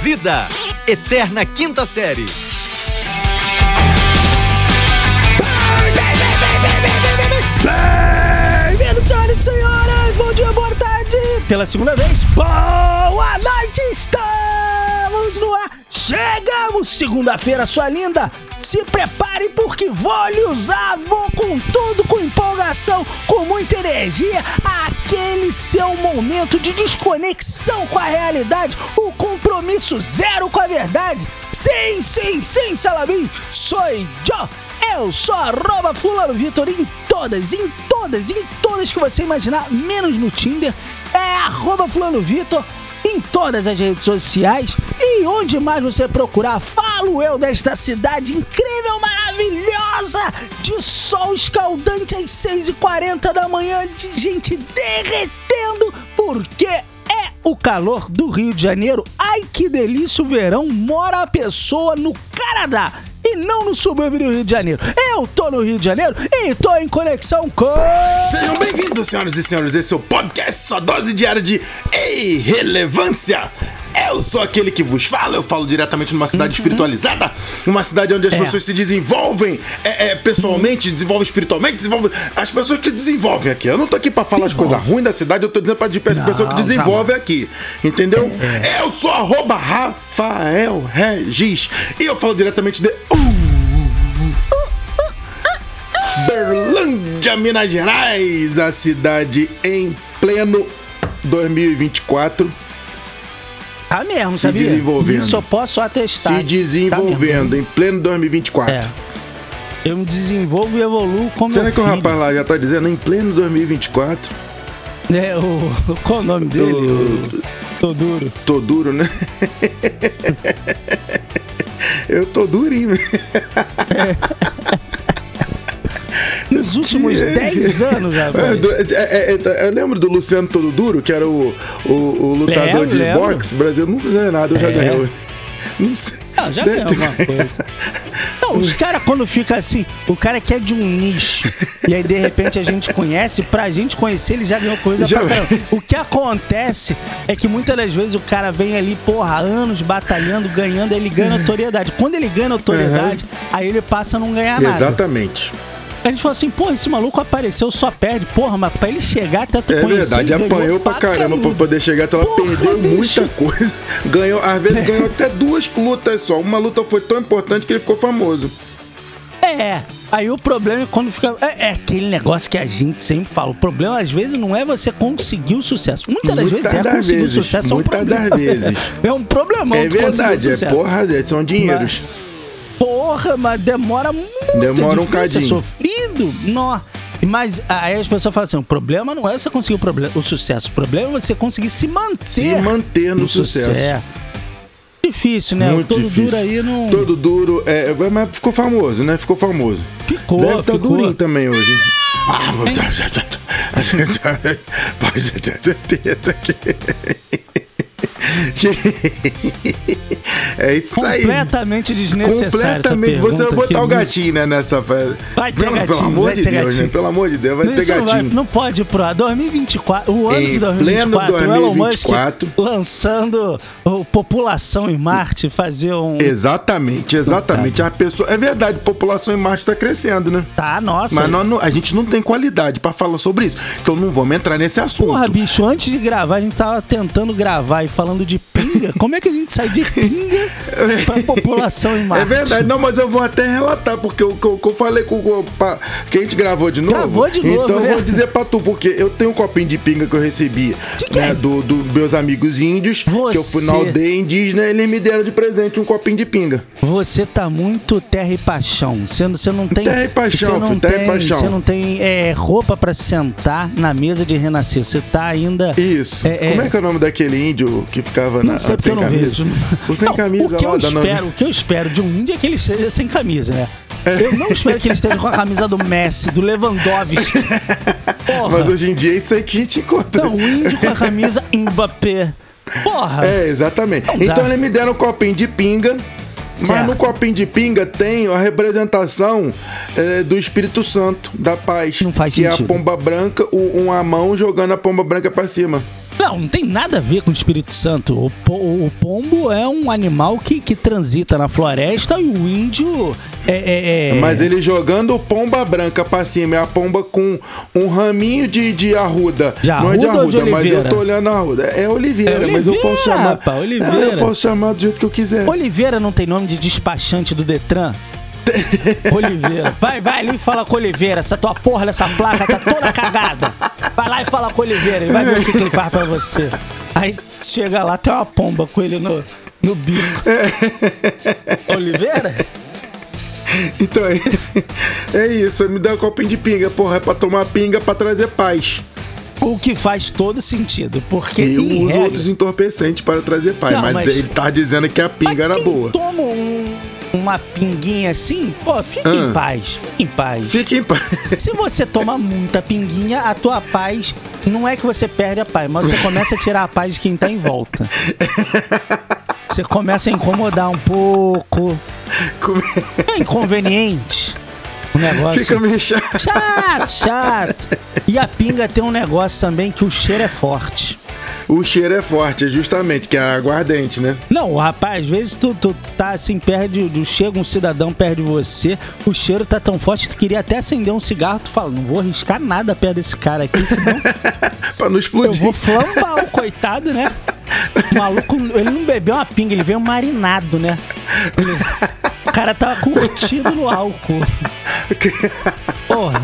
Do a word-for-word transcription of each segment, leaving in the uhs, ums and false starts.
Vida, Eterna Quinta Série. Bem-vindos, senhoras e senhores, bom dia, boa tarde, pela segunda vez, boa noite, estamos no ar, chegamos, segunda-feira, sua linda, se prepare porque vou lhe usar, vou com tudo, com empolgação, com muita energia, aquele seu momento de desconexão com a realidade, o compromisso zero com a verdade, sim, sim, sim, Salabim, sou eu. Eu sou arroba Fulano Vitor em todas, em todas, em todas que você imaginar, menos no Tinder, é arroba Fulano Vitor em todas as redes sociais e onde mais você procurar, falo eu desta cidade incrível, maravilhosa, de sol escaldante às seis e quarenta da manhã, de gente derretendo, porque é o calor do Rio de Janeiro. Ai que delícia o verão, mora a pessoa no Canadá e não no subúrbio do Rio de Janeiro. Eu tô no Rio de Janeiro e tô em conexão com... Sejam bem-vindos, senhoras e senhores, esse é o podcast, sua dose diária de irrelevância. Eu sou aquele que vos fala, eu falo diretamente numa cidade uhum. espiritualizada, uma cidade onde as é. pessoas se desenvolvem é, é, pessoalmente, uhum. desenvolvem espiritualmente, desenvolvem... As pessoas que desenvolvem aqui. Eu não tô aqui pra falar as coisas ruins da cidade, eu tô dizendo pra de pessoas que desenvolvem aqui, entendeu? É. Eu sou arroba Rafael Regis e eu falo diretamente de... Berlândia, Minas Gerais, a cidade em pleno dois mil e vinte e quatro. Tá mesmo, se sabia? desenvolvendo. Isso eu posso atestar. Se desenvolvendo tá em pleno dois mil e vinte e quatro. É. Eu me desenvolvo e evoluo como Será meu que filho. O rapaz lá já tá dizendo em pleno dois mil e vinte e quatro? É, o... Qual o nome dele? O... O... Tô duro. Tô duro, né? Eu tô durinho. É. Nos últimos dez anos, rapaz. É, é, é, eu lembro do Luciano Todo Duro, que era o, o, o lutador lembro, de lembro. boxe. O Brasil nunca ganhou nada, eu já é. ganhou. Não sei. Não, já ganhou alguma coisa. Não, os caras quando fica assim, o cara que é de um nicho, e aí de repente a gente conhece, pra gente conhecer ele já ganhou coisa já pra caramba. O que acontece é que muitas das vezes o cara vem ali, porra, anos batalhando, ganhando, aí ele ganha notoriedade. Quando ele ganha notoriedade, uhum. aí ele passa a não ganhar nada. Exatamente. A gente fala assim, porra, esse maluco apareceu, só perde. Porra, mas pra ele chegar até tu é conhecer, verdade, ele apanhou pra caramba pra poder chegar até lá, porra, perdeu bicho. muita coisa. Ganhou, às vezes é. ganhou até duas lutas só. Uma luta foi tão importante que ele ficou famoso. É, aí o problema é quando fica... É, é aquele negócio que a gente sempre fala. O problema, às vezes, não é você conseguir o sucesso. Muitas das Muitas vezes é das conseguir vezes, o sucesso. Muitas é um das vezes. É um problemão. É verdade, é porra, são dinheiros. Mas... Porra, mas demora muito. Demora um difícil, cadinho. É sofrido. Nó. Mas aí as pessoas falam assim, o problema não é você conseguir o, problema, o sucesso. O problema é você conseguir se manter. Se manter no, no sucesso. sucesso. Difícil, né? Muito o Todo difícil. Duro aí não... Todo Duro, é, mas ficou famoso, né? Ficou famoso. Ficou, Deve estar ficou. durinho também hoje. Ah, pode ter certeza que... É isso aí. Completamente desnecessário. Completamente. Você vai botar o gatinho, né, nessa festa. Vai ter não, gatinho. Pelo amor vai de ter Deus, gatinho. né? Pelo amor de Deus, vai não, ter gatinho. Não, vai, não pode ir pro dois mil e vinte e quatro. O ano em de dois mil e vinte e quatro. Pleno dois mil e vinte e quatro. O Elon Musk lançando o População em Marte, fazer um... Exatamente, exatamente. A pessoa... É verdade, a população em Marte tá crescendo, né? Tá, nossa. Mas nós não, a gente não tem qualidade pra falar sobre isso. Então não vamos entrar nesse assunto. Porra, bicho, antes de gravar, a gente tava tentando gravar e falando de pinga. Como é que a gente sai de pinga pra população em Marte? É verdade, não, mas eu vou até relatar, porque o que eu, eu falei com o que a gente gravou de novo. Gravou de novo, Então né? eu vou dizer pra tu, porque eu tenho um copinho de pinga que eu recebi, né, do, do meus amigos índios, Você... que eu fui na aldeia indígena, eles me deram de presente um copinho de pinga. Você tá muito terra e paixão. Você, você não tem... Terra e paixão, não filho, terra tem, e paixão. Você não tem é, roupa pra sentar na mesa de renascer. Você tá ainda... Isso. É, Como é... é que é o nome daquele índio que ficava na, não sei, sem eu não camisa? Vejo. O sem não, camisa o que lá eu da espero, nove... O que eu espero de um índio é que ele esteja sem camisa, né? É. Eu não espero que ele esteja com a camisa do Messi, do Lewandowski. Porra. Mas hoje em dia é isso aí que a gente encontra. Não, o índio com a camisa Mbappé. Porra. É, exatamente. Não então dá. eles me deram um copinho de pinga. Mas certo. no copinho de pinga tem a representação é, do Espírito Santo, da paz. Não faz que sentido. é a pomba branca, o, uma mão jogando a pomba branca pra cima. Não, não tem nada a ver com o Espírito Santo. O, po- o pombo é um animal que, que transita na floresta e o índio é... é, é... Mas ele jogando pomba branca pra cima, é a pomba com um raminho de, de arruda. De Não é de arruda ou de arruda, mas eu oliveira? tô olhando a arruda. É oliveira, É mas eu posso chamar. rapaz, oliveira. É, eu posso chamar do jeito que eu quiser. Oliveira não tem nome de despachante do Detran? Oliveira. Vai, vai ali e fala com Oliveira. Essa tua porra dessa placa tá toda cagada. Vai lá e fala com Oliveira. Ele vai ver o que, que ele faz pra você. Aí chega lá, tem uma pomba com ele no, no bico. Oliveira? Então é, é isso, me dá um copinho de pinga, porra, é pra tomar pinga pra trazer paz. O que faz todo sentido, porque E eu em uso regra- outros entorpecentes para trazer paz, Não, mas, mas- ele tá dizendo que a pinga Mas era quem boa. toma um- uma pinguinha assim, pô, fica Ah. em paz, fica em paz. Fique em paz. Se você toma muita pinguinha, a tua paz não é que você perde a paz, mas você começa a tirar a paz de quem tá em volta. Você começa a incomodar um pouco. Como- É inconveniente. O negócio. Fica meio chato. Chato, chato. E a pinga tem um negócio também que o cheiro é forte. O cheiro é forte, justamente, que é aguardente, né? Não, rapaz, às vezes tu, tu tá assim, perto de. Chega um cidadão perto de você, o cheiro tá tão forte que tu queria até acender um cigarro, tu fala, não vou arriscar nada perto desse cara aqui, senão Pra não eu explodir. vou flambar o coitado, né? O maluco, ele não bebeu uma pinga, ele veio marinado, né? Ele- o cara tava curtido no álcool. Porra.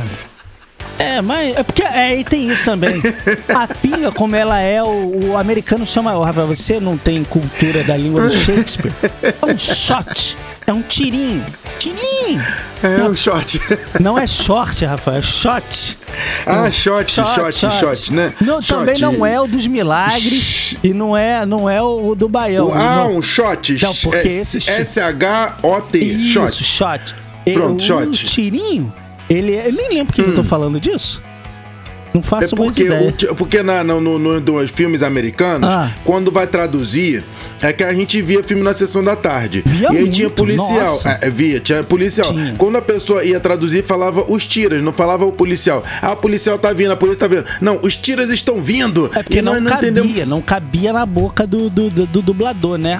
É, mas é porque é, e tem isso também. A pinga, como ela é, o, o americano chama. Ô, Rafael, você não tem cultura da língua do Shakespeare? É um shot. É um tirinho. Tirinho. É um shot. Não é short, Rafael, é shot. Ah, shot, shot, shot, né? Não, Shot. também não é o dos milagres e não é, não é o, o do Baião. Ah, não. um shot. Não, porque É esse- S H O T, Isso, shot. shot. Pronto, o, shot. O tirinho, ele, eu nem lembro que eu tô falando disso. Não É faço mais porque, ideia. o ti- porque na, no, no, no- nos filmes americanos, Ah. quando vai traduzir, é que a gente via filme na sessão da tarde. Via e aí muito, tinha policial. nossa. É, via, tinha policial. Tinha. Quando a pessoa ia traduzir, falava os tiras, não falava o policial. Ah, o policial tá vindo, a polícia tá vindo. Não, os tiras estão vindo. É porque E não, nós não cabia, entendemos. não cabia na boca do, do, do, do dublador, né?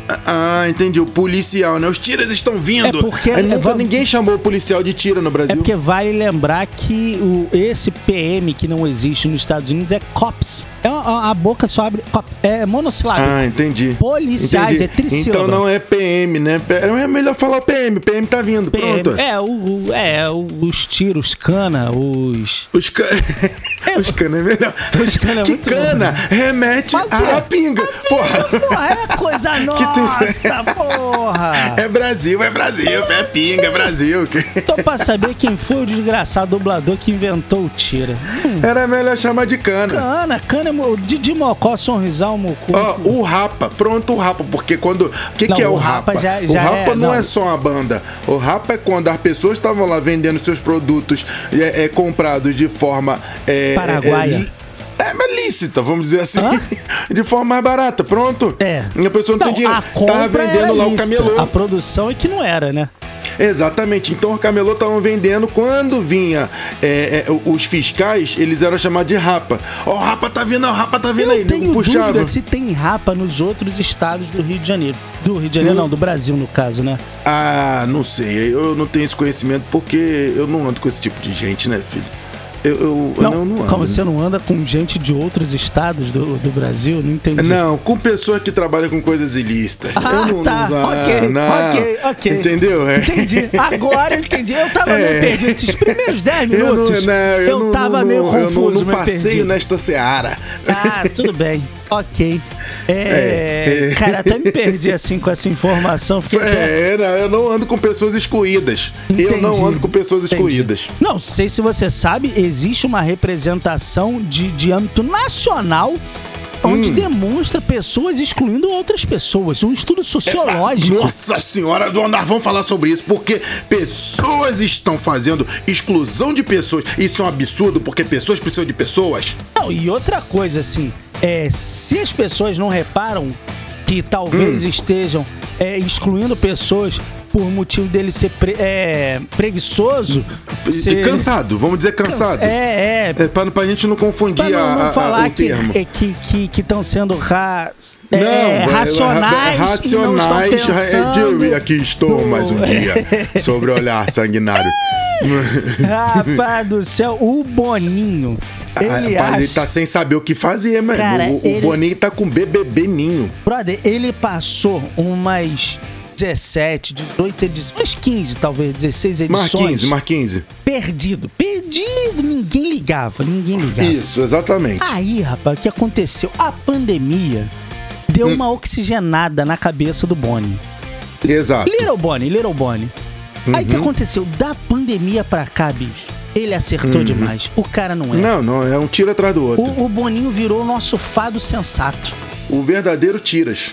Ah, entendi. O policial, né? Os tiras estão vindo. É porque- Aí nunca é, va- ninguém chamou o policial de tira no Brasil. É porque vale lembrar que o, esse P M que não existe nos Estados Unidos é cops. É, a, a boca só abre. Cops. É monossilábico. Ah, entendi. Policiais, Entendi. é trissílaba. Então não é P M, né? É melhor falar P M. P M tá vindo, P M. pronto. É, o, o- é, os tiros, cana, os. Os cana. Os cana é melhor. Os cana é que muito cana remete Mas o quê? à pinga. Porra. Porra, é coisa nossa, porra! É Brasil, é Brasil. É pinga, é Brasil. Tô pra saber quem foi o desgraçado dublador que inventou o tira. Hum, Era melhor chamar de cana. cana, cana é mo- de, de mocó, sonrisal, mocô. Ó, o Rapa, pronto, o Rapa, porque quando. O que, Não, que é o, o Rapa? Rapa já- o já Rapa é- não, não. é só uma banda. O Rapa é quando as pessoas estavam lá vendendo seus produtos é, é, comprados de forma. É, Paraguaia. É, li- é, mas lícita, vamos dizer assim. Hã? De forma mais barata, pronto. É. E a pessoa não, tem dinheiro. a compra Tava vendendo era lá o lícita. camelô. A produção é que não era, né? Exatamente. Então o camelô estavam vendendo. Quando vinha é, é, os fiscais, eles eram chamados de Rapa. Ó, o Rapa tá vindo, ó, o Rapa tá vindo Eu aí. tenho Não puxava. dúvida se tem rapa nos outros estados do Rio de Janeiro. Do Rio de Janeiro, Hum. não, do Brasil, no caso, né? Ah, não sei. Eu não tenho esse conhecimento porque eu não ando com esse tipo de gente, né, filho? Eu, eu, eu Não, não, não ando. como você não anda com gente de outros estados do, do Brasil? Não entendi. Não, com pessoas que trabalham com coisas ilícitas. Ah, eu não, tá. não- ok, não. ok, ok. Entendeu? É. Entendi. Agora eu entendi. Eu tava É. meio perdido. Esses primeiros dez Eu não, minutos, não, eu eu não- tava não- meio não- confuso, Eu não, não meio passeio perdido. nesta seara. Ah, tudo bem. Ok. É, É, é. Cara, até me perdi assim com essa informação. Fiquei até... É, não, eu não ando com pessoas excluídas. Eu Entendi. não ando com pessoas Entendi. excluídas. Não sei se você sabe, existe uma representação de, de âmbito nacional onde Hum. demonstra pessoas excluindo outras pessoas. Um estudo sociológico. Nossa senhora, dona, vamos falar sobre isso, porque pessoas estão fazendo exclusão de pessoas. Isso é um absurdo, porque pessoas precisam de pessoas. Não, e outra coisa, assim, é, se as pessoas não reparam que talvez Hum. estejam é, excluindo pessoas por motivo dele ser pre, é, preguiçoso. E, ser... e cansado, vamos dizer cansado. É, é. é pra, pra gente não confundir pra não, não a, a, falar a, o que, termo. é, que que que estão sendo ra, Não, é, é, racionais, racionais. e não estão pensando É, aqui estou no... mais um dia sobre o olhar sanguinário. Rapaz do céu, o Boninho. Ele ah, acha... Mas ele tá sem saber o que fazer, mano. Cara, o, ele... o Boninho tá com B B B ninho. Brother, ele passou umas dezessete, dezoito edições, umas quinze, talvez, dezesseis edições. Mais quinze, mais quinze. Perdido, perdido, ninguém ligava, ninguém ligava. Isso, exatamente. Aí, rapaz, o que aconteceu? A pandemia deu hum. uma oxigenada na cabeça do Boni. Exato. Little Boni, Little Boni. Uhum. Aí o que aconteceu? Da pandemia pra cá, bicho, ele acertou uhum. demais. O cara não é. Não, não, é um tiro atrás do outro. O, o Boninho virou o nosso fado sensato. O verdadeiro tiras.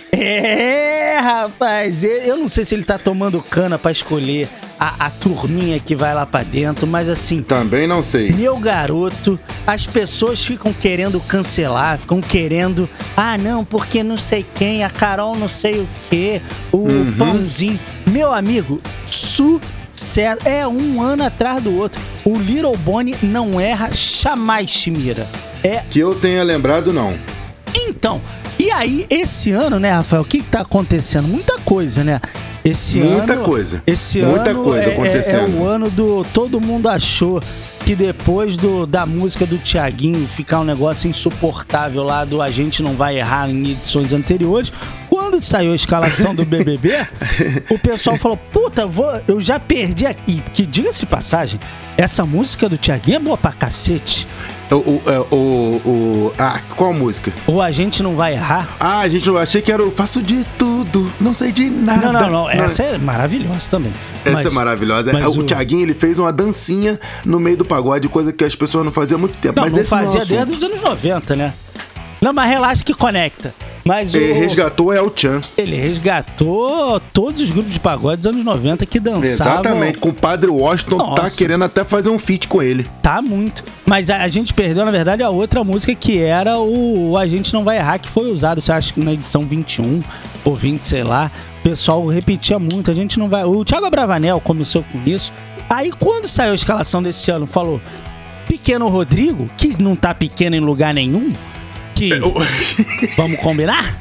É, rapaz. Eu não sei se ele tá tomando cana pra escolher a, a turminha que vai lá pra dentro, mas assim... Também não sei. Meu garoto, as pessoas ficam querendo cancelar, ficam querendo... Ah, não, porque não sei quem, a Carol não sei o quê, o uhum. Pãozinho. Meu amigo, sucesso. É um ano atrás do outro. O Little Boni não erra, jamais te mira. É... Que eu tenha lembrado, não. Então... E aí, esse ano, né, Rafael, o que, que tá acontecendo? Muita coisa, né? Esse Muita ano, coisa. Esse Muita ano coisa é, acontecendo. É, é o ano do... Todo mundo achou que depois do, da música do Thiaguinho ficar um negócio insuportável lá do A Gente Não Vai Errar em edições anteriores, quando saiu a escalação do B B B, o pessoal falou, puta, vou, eu já perdi aqui. Que, diga-se de passagem, essa música do Thiaguinho é boa pra cacete. O, o, o, o, ah, qual música? Ou A Gente Não Vai Errar. Ah, a gente não achei que era o Faço de Tudo, não sei de nada. Não, não, não, essa não. é maravilhosa também. Essa mas, é maravilhosa. O, o Thiaguinho, ele fez uma dancinha no meio do pagode, coisa que as pessoas não faziam há muito tempo. Não, mas não esse fazia não é desde os anos noventa, né? Não, mas relaxa que conecta. Mas ele o... resgatou El Chan. Ele resgatou todos os grupos de pagode dos anos noventa que dançavam. Exatamente, com o Padre Washington. Nossa. Tá querendo até fazer um feat com ele. Tá muito. Mas a, a gente perdeu, na verdade, a outra música que era o A Gente Não Vai Errar, que foi usado, você acha que na edição vinte e um ou vinte, sei lá. O pessoal repetia muito, a gente não vai... O Thiago Abravanel começou com isso. Aí quando saiu a escalação desse ano, falou... Pequeno Rodrigo, que não tá pequeno em lugar nenhum... Que... Vamos combinar?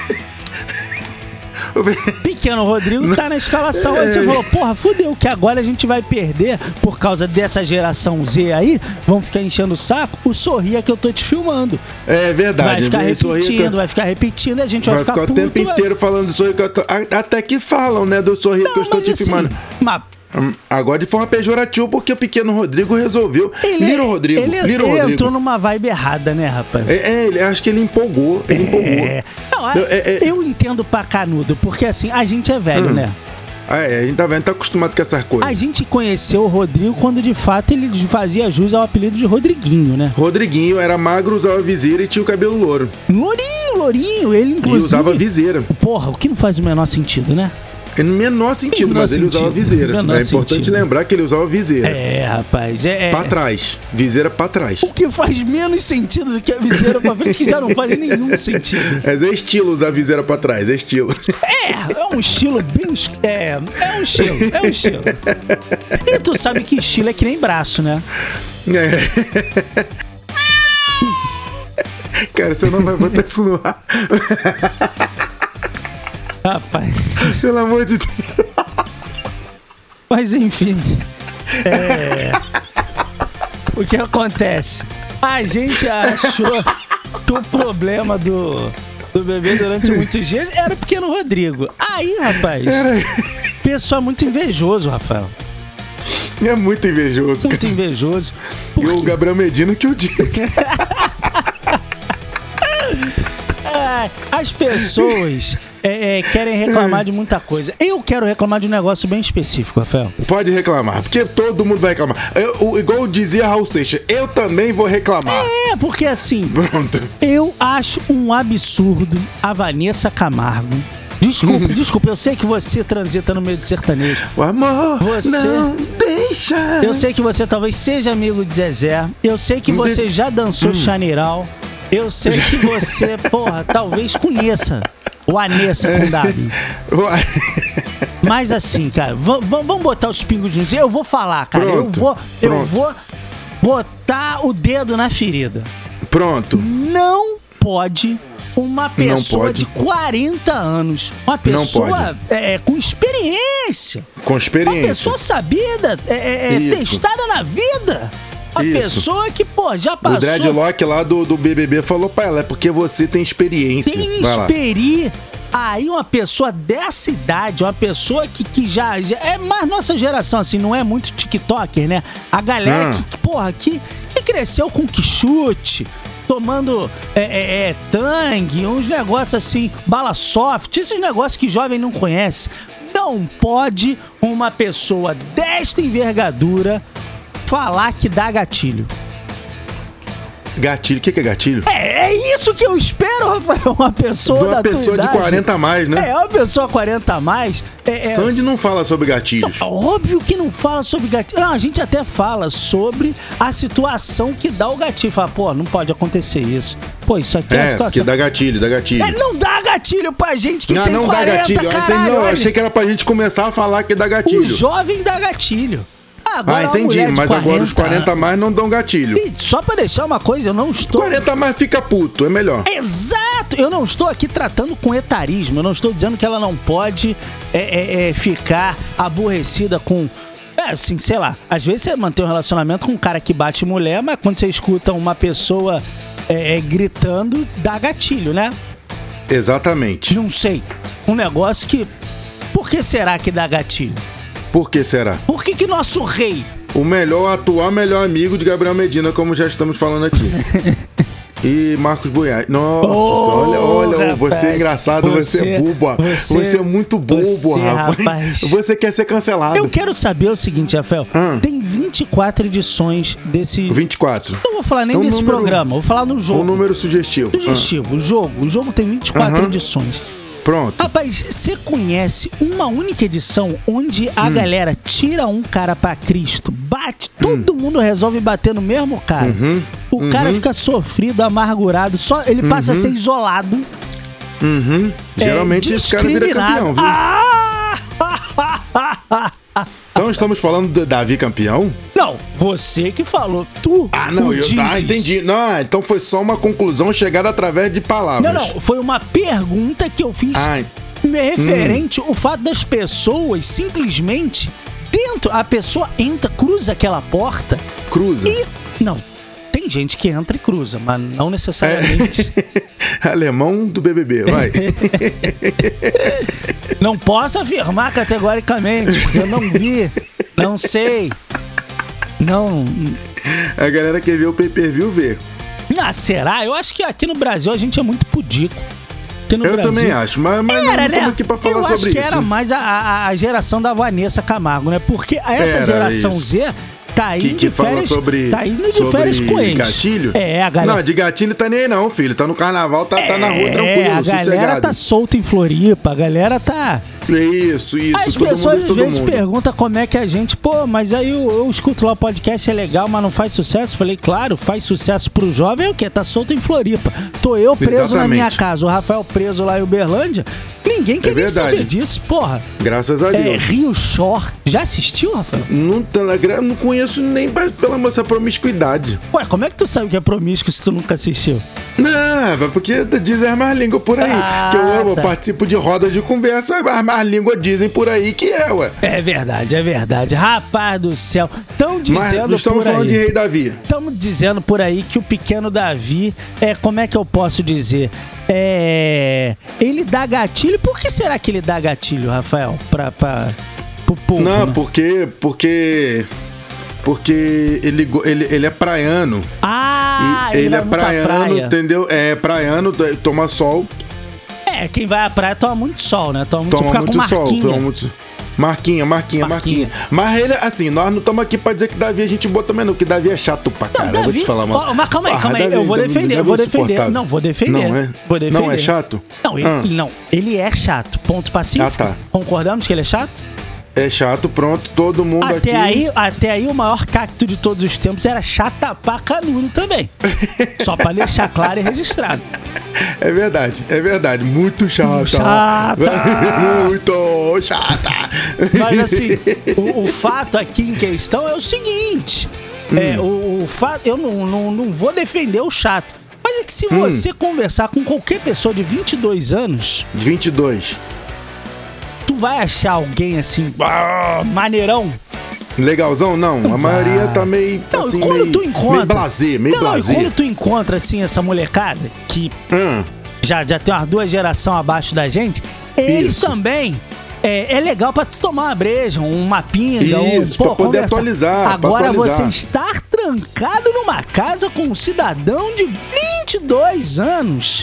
Pequeno Rodrigo tá na escalação. Aí você falou, porra, fudeu, que agora a gente vai perder por causa dessa geração Z aí. Vamos ficar enchendo o saco. O Sorria que eu tô te filmando. É verdade. Vai ficar repetindo, que... vai ficar repetindo e a gente vai, vai ficar, ficar o puto, tempo vai... inteiro falando do Sorria. Que eu tô... Até que falam, né, do Sorria não, que eu estou te assim, filmando. Mas... Agora de forma pejorativa, porque o Pequeno Rodrigo resolveu. Ele, Little Rodrigo. Ele, Little ele Rodrigo. entrou numa vibe errada, né, rapaz? É, é ele, acho que ele empolgou. Ele é. empolgou. Não, eu, é, é, eu entendo pra canudo, porque assim, a gente é velho, hum. né? Ah, é, a gente tá vendo, tá acostumado com essas coisas. A gente conheceu o Rodrigo quando de fato ele fazia jus ao apelido de Rodriguinho, né? Rodriguinho era magro, usava viseira e tinha o cabelo louro. Lourinho, lourinho, ele inclusive. E usava viseira. Porra, o que não faz o menor sentido, né? No menor sentido, menor mas ele sentido. usava viseira. Menor é importante sentido. lembrar que ele usava viseira. É, rapaz. É, pra trás. Viseira pra trás. O que faz menos sentido do que a viseira pra frente, que já não faz nenhum sentido. Mas é estilo usar a viseira pra trás, é estilo. É, é um estilo bem... É, é um estilo, é um estilo. E tu sabe que estilo é que nem braço, né? É. Cara, você não vai botar isso no ar. Rapaz. Pelo amor de Deus. Mas enfim. É... O que acontece? A gente achou que o problema do, do bebê durante muitos dias era o Pequeno Rodrigo. Aí, rapaz, era... pessoal muito invejoso, Rafael. É muito invejoso. Muito cara. invejoso. Porque... E o Gabriel Medina que eu digo. As pessoas é, é, querem reclamar de muita coisa. Eu quero reclamar de um negócio bem específico, Rafael. Pode reclamar, porque todo mundo vai reclamar. Eu, igual dizia Raul Seixas, eu também vou reclamar. É, porque assim, Pronto. eu acho um absurdo a Vanessa Camargo. Desculpa, desculpa, eu sei que você transita no meio de sertanejo. O amor você... não deixa. Eu sei que você talvez seja amigo de Zezé. Eu sei que você já dançou hum. Chaneiral. Eu sei que você, porra, talvez conheça o Anessa com W. Mas assim, cara, v- v- vamos botar os pingos nos... Eu vou falar, cara. Pronto, eu vou, eu pronto. vou botar o dedo na ferida. Pronto. Não pode uma pessoa pode. de quarenta anos, uma pessoa pode. é, com experiência, Com experiência. uma pessoa sabida, é, é, Isso. testada na vida, uma Isso. pessoa que, pô, já passou... O Dreadlock lá do, do B B B falou pra ela, é porque você tem experiência. Tem Vai lá. experi. Aí uma pessoa dessa idade, uma pessoa que, que já, já... É mais nossa geração, assim, não é muito tiktoker, né? A galera Ah. que, que, porra, que, que cresceu com quichute, tomando é, é, é, tangue, uns negócios assim, bala soft, esses negócios que jovem não conhece. Não pode uma pessoa desta envergadura falar que dá gatilho. Gatilho. O que que é gatilho? É, é isso que eu espero, Rafael, uma pessoa De uma da tua pessoa de idade. quarenta a mais, né? É, uma pessoa quarenta a mais. É, é, Sandy não fala sobre gatilhos. óbvio que não fala sobre gatilho. Não, a gente até fala sobre a situação que dá o gatilho. Fala, pô, não pode acontecer isso. Pô, isso aqui é, a É, situação. porque dá gatilho, dá gatilho. É, não dá gatilho pra gente que não, tem não dá quarenta, gatilho. Eu caralho. entendi, não, eu olha. achei que era pra gente começar a falar que dá gatilho. O jovem dá gatilho. Agora, Ah, uma entendi, mulher de mas agora os quarenta a anos. mais não dão gatilho. E só pra deixar uma coisa, eu não estou... quarenta a mais fica puto, é melhor. Exato! Eu não estou aqui tratando com etarismo, eu não estou dizendo que ela não pode é, é, é, ficar aborrecida com... É, assim, sei lá, às vezes você mantém um relacionamento com um cara que bate mulher, mas quando você escuta uma pessoa é, é, gritando, dá gatilho, né? Exatamente. Não sei. Um negócio que... Por que será que dá gatilho? Por que será? Por que que nosso rei... O melhor, atual melhor amigo de Gabriel Medina, como já estamos falando aqui. E Marcos Boiás. Nossa, Oh, olha, olha, rapaz, você é engraçado, você, você- é bobo. Você, você- é muito bobo, você, rapaz. rapaz. Você quer ser cancelado. Eu quero saber o seguinte, Rafael. Ah. Tem vinte e quatro edições desse... vinte e quatro. Não vou falar nem É um desse número- programa, vou falar no jogo. Um número sugestivo. Sugestivo, o jogo. O jogo tem vinte e quatro Aham. edições. Ah, pronto. Rapaz, você conhece uma única edição onde a Hum. galera tira um cara pra Cristo, bate, todo mundo resolve bater no mesmo cara. Uhum. O cara fica sofrido, amargurado, só ele passa a ser isolado. Uhum. é, Geralmente esse cara vira discriminado. campeão, viu? Ah! Então estamos falando do Davi campeão? Não, você que falou. Tu Ah, não, o eu tá, dizes. entendi. Não, então foi só uma conclusão chegada através de palavras. Não, não, foi uma pergunta que eu fiz Ah, me referente ao fato das pessoas simplesmente dentro, a pessoa entra, cruza aquela porta cruza. e não, tem gente que entra e cruza, mas não necessariamente. Alemão do B B B, vai. Não posso afirmar categoricamente, porque eu não vi, não sei. Não, A galera que vê o pay-per-view vê. ah, será? Eu acho que aqui no Brasil a gente é muito pudico. Aqui no Eu Brasil, também acho, mas, mas não Era, estamos né? aqui pra falar eu sobre acho que isso. era mais a, a, a geração da Vanessa Camargo, né? Porque essa Era geração isso. Z tá indo Que, que de fala férias, sobre, tá indo de sobre férias com eles. gatilho? É, a galera... Não, de gatilho tá nem aí não, filho. Tá no carnaval, tá, tá na rua É, tranquilo, a galera sossegado. tá solta em Floripa, a galera tá... Isso, isso, As todo pessoas mundo, às todo vezes mundo. perguntam como é que a gente... Pô, mas aí eu, eu escuto lá o podcast, é legal, mas não faz sucesso. Falei, claro, faz sucesso pro jovem, é o quê? Tá solto em Floripa. Tô eu preso na Exatamente. minha casa, o Rafael preso lá em Uberlândia. Ninguém quer nem verdade. saber disso, porra. Graças a É, Deus. Rio Shore. Já assistiu, Rafael? Não, Telegram, não conheço nem pra- pela nossa promiscuidade. Ué, como é que tu sabe que é promíscuo se tu nunca assistiu? Não, é porque dizem as más línguas por aí. Ah, que eu, eu tá. participo de rodas de conversa, as más línguas dizem por aí que é, ué. É verdade, é verdade. Rapaz do céu. Tão Mas dizendo nós estamos por falando de aí. Rei Davi. Estamos dizendo por aí que o pequeno Davi, é, como é que eu posso dizer? É, ele dá gatilho. Por que será que ele dá gatilho, Rafael? Pra, pra, pro povo, Não, né? porque. Porque. Porque ele, go- ele, ele é praiano. Ah, E ele, vai é muito à praiano, praia. entendeu? É praiano, t- toma sol. É, quem vai à praia toma muito sol, né? Toma muito sol, Toma fica muito com sol. marquinha. Toma muito... Marquinha, marquinha, Marquinha. marquinha. Mas ele, assim, nós não estamos aqui pra dizer que Davi a gente boa também, não. Que Davi é chato pra caralho. Eu vou te falar, mano. Ó, mas calma aí, Ah, calma aí. Davi- Eu vou Davi- defender, eu Davi vou é defender. insuportável. Não, vou defender. Não é? Vou defender. Não é chato? Não, ele, Ah. não, ele é chato. Ponto pacífico. Ah, tá. Concordamos que ele é chato? É chato, pronto, todo mundo até aqui... Aí, até aí o maior cacto de todos os tempos era chata pra canudo também. Só pra deixar claro e registrado. É verdade, é verdade. Muito chata. Chata! Muito chata! Mas assim, o, o fato aqui em questão é o seguinte. Hum. É, o, o fato, eu não, não, não vou defender o chato. Mas é que se hum. você conversar com qualquer pessoa de vinte e dois anos... vinte e dois. Tu vai achar alguém assim, maneirão? Legalzão? Não, não a vai. maioria tá meio, não, assim, quando meio, tu encontra, meio blasé, meio não, blasé. Não, e quando tu encontra, assim, essa molecada que hum. já, já tem umas duas gerações abaixo da gente, eles Isso. também... É, é legal pra tu tomar uma breja, uma pinga, Isso, um, pô, pra poder conversar. atualizar. Agora atualizar. Você estar trancado numa casa com um cidadão de vinte e dois anos.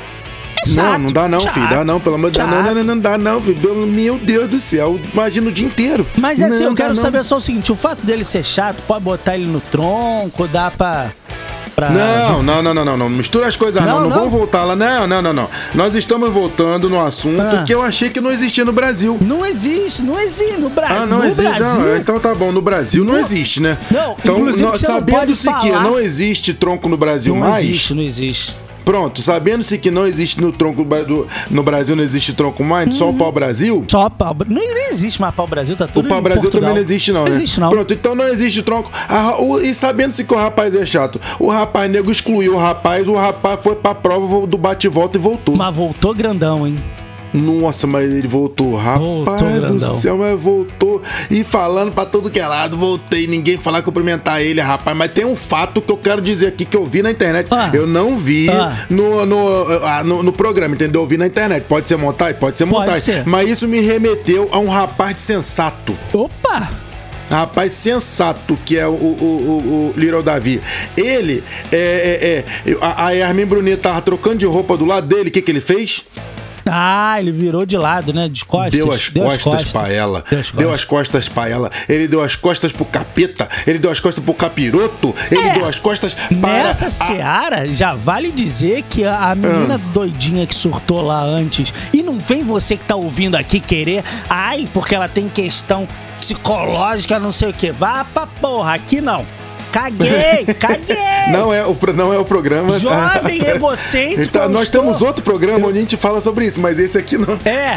É chato, não, não dá não, chato, filho. Dá não, pelo amor de Deus. Não, não, não, não dá não, filho. Pelo, meu Deus do céu. Imagina o dia inteiro. Mas assim, não, eu quero não. saber só o seguinte: o fato dele ser chato, pode botar ele no tronco, dá pra. Pra... Não, não, não, não, não, não. Mistura as coisas, não. Não, não, não vamos voltar lá. Não, não, não, não. Nós estamos voltando no assunto ah. que eu achei que não existia no Brasil. Não existe, não existe no, Bra... ah, não no existe, Brasil. Não, então tá bom, no Brasil não, não existe, né? Não, então, inclusive nós, sabendo-se que não existe tronco no Brasil não mais. Não existe, não existe. Pronto, sabendo-se que não existe no tronco do, no Brasil, não existe tronco mais, hum. só o pau-brasil. Só o pau não, não existe mais pau-brasil, tá tudo O pau-brasil também não existe não, não né? Não existe não. Pronto, então não existe tronco. Ah, o, e sabendo-se que o rapaz é chato, o rapaz nego excluiu o rapaz, o rapaz foi pra prova do bate-volta e voltou. Mas voltou grandão, hein? Nossa, mas ele voltou, rapaz voltou, do céu, mas voltou. E falando pra todo que é lado, voltei, ninguém falar cumprimentar ele, rapaz. Mas tem um fato que eu quero dizer aqui que eu vi na internet. Ah. Eu não vi ah. no, no, no, no programa, entendeu? Eu vi na internet. Pode ser montagem? Pode ser montagem. Pode ser. Mas isso me remeteu a um rapaz sensato. Opa! Rapaz sensato, que é o, o, o, o Little Davi. Ele, é, é, é, a, a Yasmin Brunet tava trocando de roupa do lado dele, o que que ele fez? Ah, ele virou de lado, né? De costas. Deu as deu costas, costas pra ela. Deu as, deu as costas pra ela. Ele deu as costas pro capeta. Ele deu as costas pro capiroto. Ele é, deu as costas para... Nessa a... seara, já vale dizer que a, a menina ah. doidinha que surtou lá antes, e não vem você que tá ouvindo aqui querer, ai, porque ela tem questão psicológica, não sei o que. Vá pra porra, aqui não. Caguei, caguei! Não é o, não é o programa... Jovem egocêntrico. Então, nós estou... temos outro programa eu... onde a gente fala sobre isso, mas esse aqui não. É.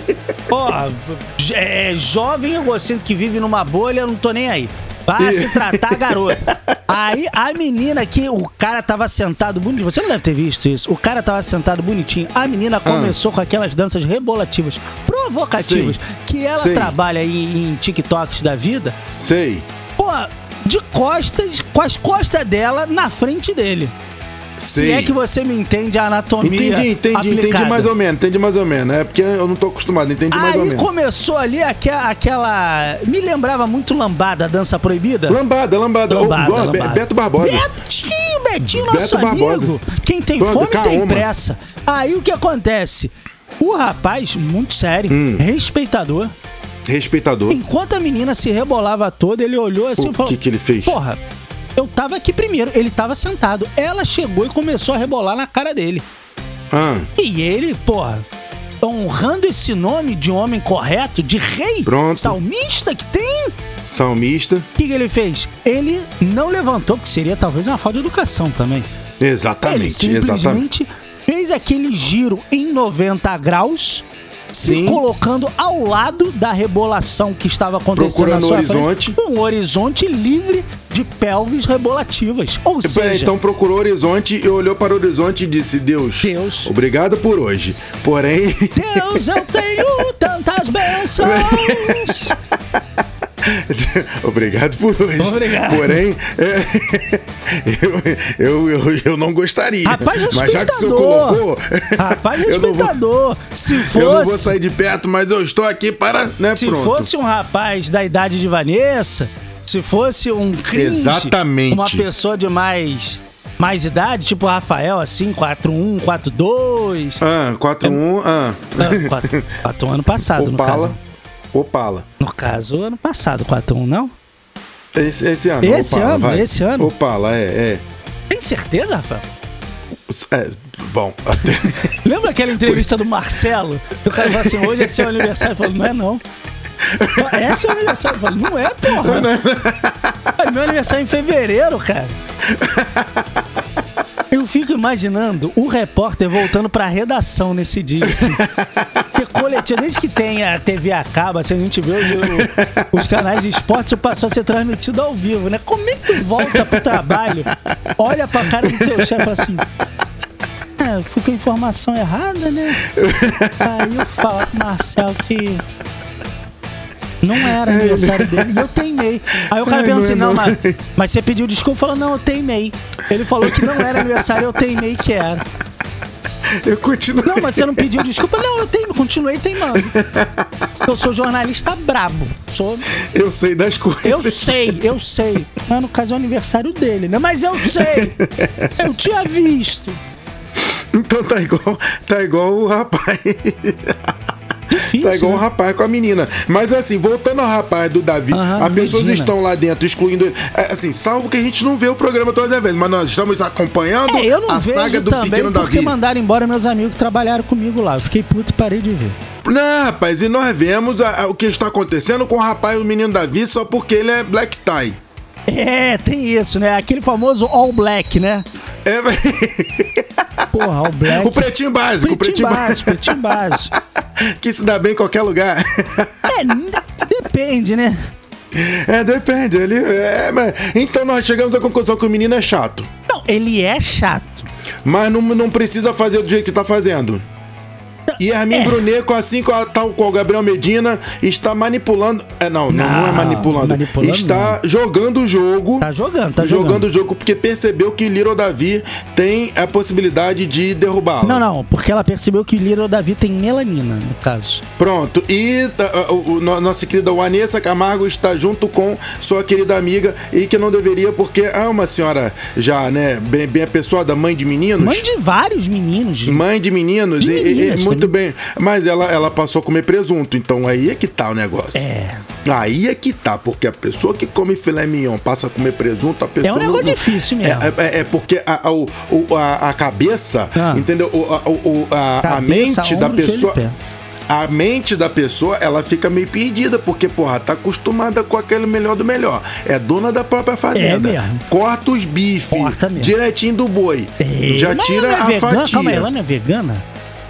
Ó, é, jovem egocêntrico que vive numa bolha, eu não tô nem aí. Vai se tratar, garoto. Aí a menina que o cara tava sentado bonitinho. Você não deve ter visto isso. O cara tava sentado bonitinho. A menina começou ah. com aquelas danças rebolativas, provocativas, Sim. que ela Sei. trabalha em, em TikToks da vida. Sei. Pô, de costas, com as costas dela na frente dele. Sim. Se é que você me entende a anatomia Entendi, entendi, aplicada. entendi mais ou menos, entendi mais ou menos. É porque eu não tô acostumado, entendi Aí mais ou menos. Aí começou ali aquela, aquela... Me lembrava muito Lambada, a dança proibida. Lambada, Lambada. Lambada, oh, lambada. Beto Barbosa. Betinho, Betinho, nosso Beto amigo. Barbosa. Quem tem Pronto, fome calma. tem pressa. Aí o que acontece? O rapaz, muito sério, hum. respeitador. Respeitador. Enquanto a menina se rebolava toda, ele olhou assim o e falou... O que que ele fez? Porra... Eu tava aqui primeiro, ele tava sentado. Ela chegou e começou a rebolar na cara dele. Ah. E ele, porra, honrando esse nome de homem correto, de rei, Pronto. salmista que tem. Salmista. O que, que ele fez? Ele não levantou, porque seria talvez uma falta de educação também. Exatamente, ele simplesmente exatamente. fez aquele giro em noventa graus... Sim. Se colocando ao lado da rebolação que estava acontecendo Procurando na sua horizonte. frente, um horizonte livre de pelvis rebolativas. Ou seja... Então procurou o horizonte e olhou para o horizonte e disse, Deus, Deus, obrigado por hoje. Porém... Deus, eu tenho tantas bênçãos. Obrigado por hoje. Obrigado. Porém, é, eu, eu, eu, eu não gostaria. Rapaz, mas já que o senhor colocou. Rapaz, respeitador. Se fosse. Eu não vou sair de perto, mas eu estou aqui para. Né, se pronto. fosse um rapaz da idade de Vanessa, se fosse um cringe, Exatamente. uma pessoa de mais. Mais idade, tipo Rafael, assim, quatro um, quatro dois. Ah, quatro um, ah. quatro um ano passado, Opala. no caso. Opala. No caso, ano passado, quatro um, não? Esse, esse ano. Esse Opala, ano, vai. esse ano. Opala, é, é. Tem certeza, Rafael? É, bom. Até... Lembra aquela entrevista do Marcelo? O cara falou assim, hoje é seu aniversário. Ele falou, não é não. Esse é o aniversário. Eu falei, não é, porra. Não. Meu aniversário é em fevereiro, cara. Eu fico imaginando o repórter voltando pra redação nesse dia, assim. Porque coletivo, desde que tem a T V a cabo, assim, a gente vê os, os canais de esporte, isso passou a ser transmitido ao vivo, né? Como é que tu volta pro trabalho, olha pra cara do teu chefe e fala assim... É, fui com a informação errada, né? Aí eu falo pro Marcel que... Não era aniversário dele e eu teimei. Aí o cara pergunta assim, não, mas, mas você pediu desculpa? Falou, não, eu teimei. Ele falou que não era aniversário, eu teimei que era. Eu continuei. Não, mas você não pediu desculpa? Não, eu teimei, continuei teimando. Eu sou jornalista brabo. Sou... Eu sei das coisas. Eu sei, eu sei. Mas no caso é o aniversário dele, né? Mas eu sei. Eu tinha visto. Então tá igual, tá igual o rapaz. Difícil, tá igual né? o rapaz com a menina. Mas assim, voltando ao rapaz do Davi, Aham, as pessoas Medina. estão lá dentro excluindo ele. É, assim, salvo que a gente não vê o programa todas as vezes, mas nós estamos acompanhando É, eu não a vejo saga do também pequeno porque Davi. mandaram embora meus amigos que trabalharam comigo lá. Eu fiquei puto e parei de ver. Não, rapaz, e nós vemos a- a- o que está acontecendo com o rapaz e o menino Davi só porque ele é black tie. É, tem isso, né? Aquele famoso all black, né? É, Porra, all black. o pretinho básico, o Pretinho pretinho básico. básico, pretinho básico. Que se dá bem em qualquer lugar. É, n- depende, né? É, depende. Ele, é, mas, então nós chegamos à conclusão que o menino é chato. Não, ele é chato. Mas não, não precisa fazer do jeito que tá fazendo. E Armin É. Bruneco, assim como tal qual o Gabriel Medina, está manipulando. É, não, não, não é Não, manipulando. manipulando está jogando o jogo. Tá jogando, tá jogando jogando. o jogo porque percebeu que Little Davi tem a possibilidade de derrubá-lo. Não, não, porque ela percebeu que Little Davi tem melanina, no caso. Pronto, e uh, uh, uh, no- nossa querida Vanessa Camargo está junto com sua querida amiga e que não deveria porque é uma senhora já, né, bem, bem apessoada, mãe de meninos. Mãe de vários meninos. Mãe de meninos, De e- e- meninas e muito também. bem. Mas ela, ela passou a comer presunto, então aí é que tá o negócio. É. Aí é que tá, porque a pessoa que come filé mignon passa a comer presunto, a pessoa. É um negócio não- difícil mesmo. É, é- é porque a, a, o- o- a, a cabeça, Ah. entendeu? O- a, o- a, a Cabeça, mente da ombro, pessoa. joelho e pé. A mente da pessoa, ela fica meio perdida, porque, porra, tá acostumada com aquele melhor do melhor. É dona da própria fazenda. É mesmo. Corta os bifes, Corta mesmo. direitinho do boi. É, Já mas tira ela não é a vegana? fatia. Calma aí, ela não é vegana?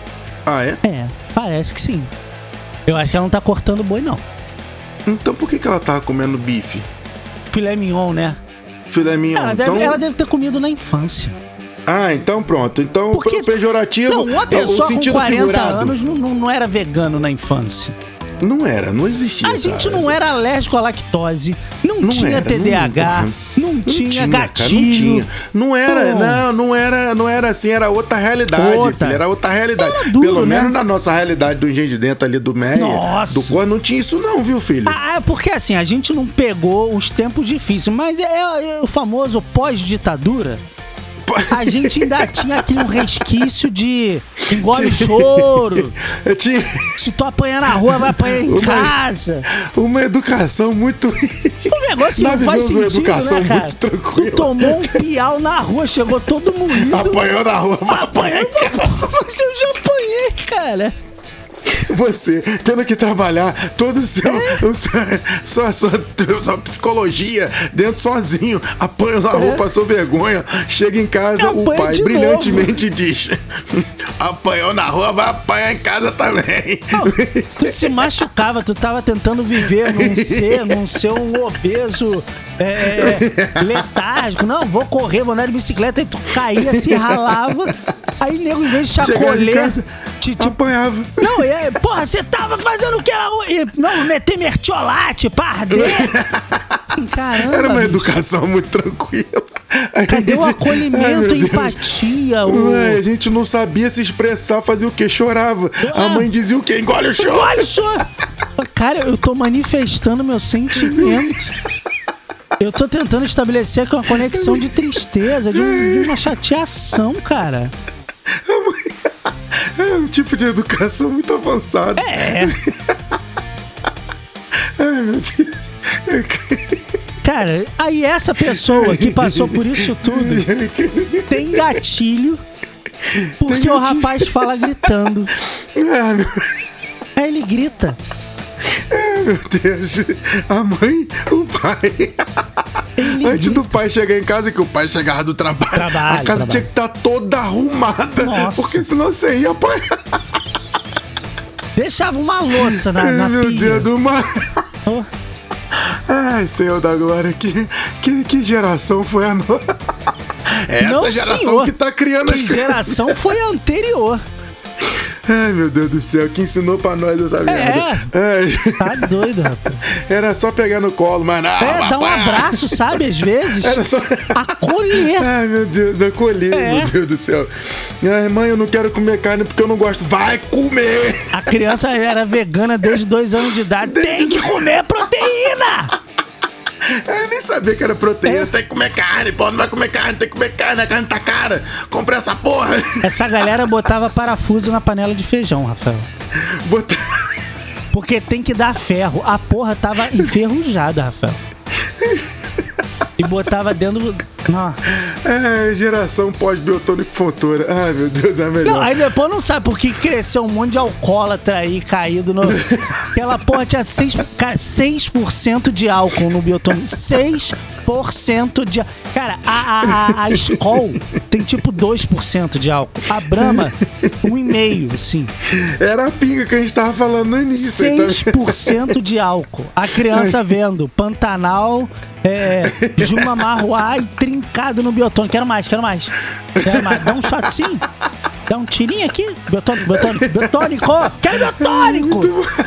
Ah, é? É, parece que sim. Eu acho que ela não tá cortando boi, não. Então por que, que ela tava comendo bife? Filé mignon, né? Filé mignon. Ela, então... deve, ela deve ter comido na infância. Ah, então pronto. Então, Porque- pelo pejorativo, Não, uma pessoa o com sentido quarenta figurado. anos não, não, não era vegano na infância. Não era, não existia. A gente essa- não era alérgico à lactose, não, Não tinha era, T D A H, não, Não tinha tinha, cara, gatilho. não tinha. Não era, Pô. não, não era, não era assim, era outra realidade, Outra. filho, era outra realidade. Era duro, Pelo né? menos na nossa realidade do Engenho de Dentro ali do Meia, Nossa. do Cor, não tinha isso não, viu, filho? Ah, é porque assim, a gente não pegou os tempos difíceis, mas é, é o famoso pós-ditadura. A gente ainda tinha aquele um resquício de engole o choro. Eu tinha Se tu apanhar na rua, vai apanhar em Uma- casa. uma educação muito... Um negócio que Nós não faz vivemos uma sentido, educação né, cara? muito tranquila. Tu tomou um piau na rua, chegou todo moído. Apanhou na rua, vai apanhar em casa. Mas eu já apanhei, cara. Você tendo que trabalhar todo o seu, o seu sua, sua, sua psicologia dentro sozinho, apanha na rua, passou vergonha, chega em casa, Eu o apanho pai de brilhantemente diz: apanhou na rua, vai apanhar em casa também. Não, tu se machucava, tu tava tentando viver num ser, num ser um obeso é, letárgico. Não, vou correr, vou andar de bicicleta. E tu caía, se ralava. Aí nego, em vez de Chegava em chacoalhar, casa, te, te apanhava. Não, é, porra, você tava fazendo o que era. E, não, meter mertiolate pra arder. Caramba. Era uma bicho. educação muito tranquila. A Cadê o gente- Ai, acolhimento, meu a Deus. empatia? O... Ué, a gente não sabia se expressar, fazia o quê? Chorava. A Ah. mãe dizia o quê? Engole o choro. Olha só! Cara, eu tô manifestando meu sentimento. Eu tô tentando estabelecer aqui uma conexão de tristeza, de, um- de uma chateação, cara. É um tipo de educação muito avançada. É. Ai, meu Deus. Cara, aí essa pessoa que passou por isso tudo tem gatilho porque Tem o gatilho. rapaz fala gritando. Ah, meu... Aí ele grita. Meu Deus. A mãe, o pai. Ele... Antes do pai chegar em casa, que o pai chegava do trabalho, trabalho a casa trabalho. tinha que estar toda arrumada. Nossa. Porque senão você ia apanhar. Deixava uma louça na, na Meu pia. Deus do mar. Oh. Ai, Senhor da Glória, que, que, que geração foi a nossa? Essa Não, geração senhor. que tá criando que as Que geração foi a anterior. Ai, meu Deus do céu, que ensinou pra nós essa merda. É, tá doido, rapaz. Era só pegar no colo, mas não. É, rapaz. dar um abraço, sabe, às vezes. Era só... Acolher. Ai, meu Deus, acolher, é. meu Deus do céu. Ai, mãe, eu não quero comer carne porque eu não gosto. Vai comer! A criança era vegana desde dois anos de idade. Desde... Tem que comer proteína! Eu nem sabia que era proteína, é. tem que comer carne, pô, não vai comer carne, tem que comer carne, a carne tá cara, comprei essa porra. Essa galera botava parafuso na panela de feijão, Rafael. Bota... Porque tem que dar ferro, a porra tava enferrujada, Rafael. E botava dentro... Não. É, geração pós-biotônico fontura. Ai, meu Deus, é melhor. Não, aí depois não sabe por que cresceu um monte de alcoólatra aí caído no... Aquela porra tinha seis por cento de álcool no biotônico. seis por cento de... Cara, a, a, a, a Skol tem tipo dois por cento de álcool. A Brahma, um vírgula cinco por cento, assim. Era a pinga que a gente tava falando no início. seis por cento de álcool. A criança vendo Pantanal, é, Juma Marruá e trincado no biotônico. Quero mais, quero mais. Quero mais. Dá um shotzinho. Dá um tirinho aqui. Biotônico, biotônico, biotônico. Quero biotônico.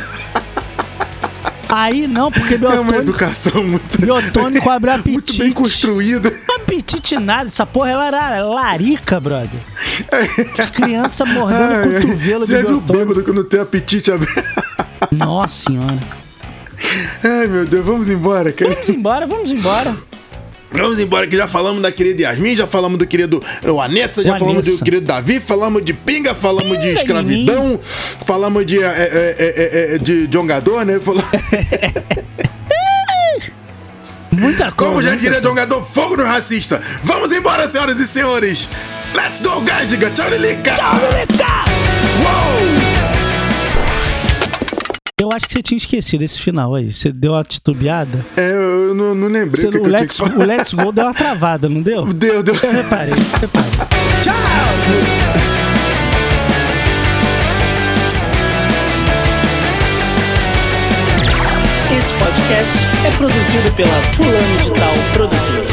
Aí não, porque biotônico... É uma educação muito... Biotônico abre apetite. Muito bem construída. Apetite nada. Essa porra, ela era larica, brother. De criança mordendo o cotovelo Você do viu o biotônico. bêbado que não tem apetite aberto? Nossa senhora. Ai, meu Deus, vamos embora, cara. Vamos embora, vamos embora. Vamos embora, que já falamos da querida Yasmin, já falamos do querido o Anessa, já o falamos Anessa. do querido Davi, falamos de pinga, falamos pinga, de escravidão, falamos de, é, é, é, é, de jongador, né? Falamos... Muita coisa. Como já diria jongador, fogo no racista. Vamos embora, senhoras e senhores. Let's go, Gajiga. Tchau, Lilica. Tchau, Lilica. Uou! Eu acho que você tinha esquecido esse final aí. Você deu uma titubeada. É, eu não, não lembrei. Você, o que, o, que eu Let's, tinha que o Let's Go deu uma travada, não deu? Deu, deu. Eu reparei, reparei. Tchau! Esse podcast é produzido pela Fulano de Tal Produtora.